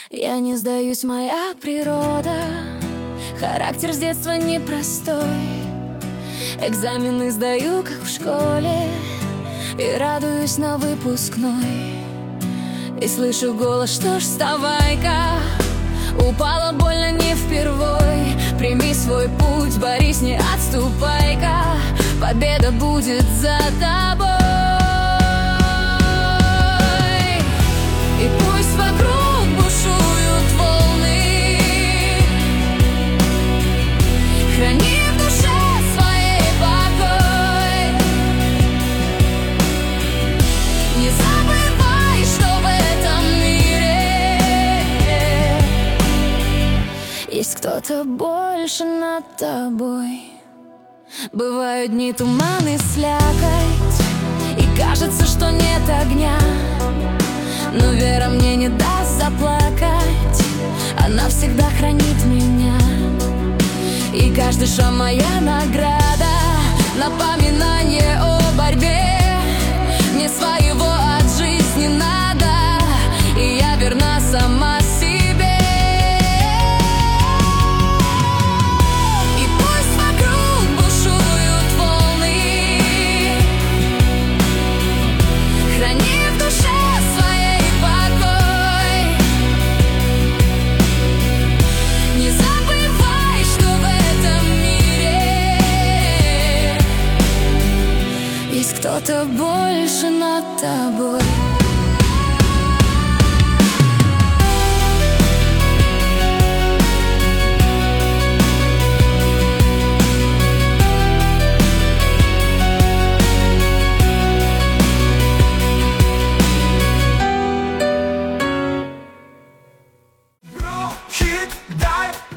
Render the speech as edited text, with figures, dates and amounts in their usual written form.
Я не сдаюсь, моя природа. Характер с детства непростой. Экзамены сдаю, как в школе, и радуюсь на выпускной. И слышу голос: что ж, вставай-ка. Упала больно не впервой. Прими свой путь, борись, не отступай-ка. Победа будет за тобой. И пусть вокруг бушуют волны, храни в душе своей покой. Не забывай, что в этом мире есть кто-то больше над тобой. Бывают дни, туманы, слякоть, и кажется, что нет огня. Но вера мне не даст заплакать, она всегда хранит меня. И каждый шаг моя награда, напоминание о борьбе. Мне своего от жизни надо, и я верна сама себе. И пусть вокруг бушуют волны, храни в душе своей покой. Не забывай, что в этом мире есть кто-то больше над тобой. Хит, дай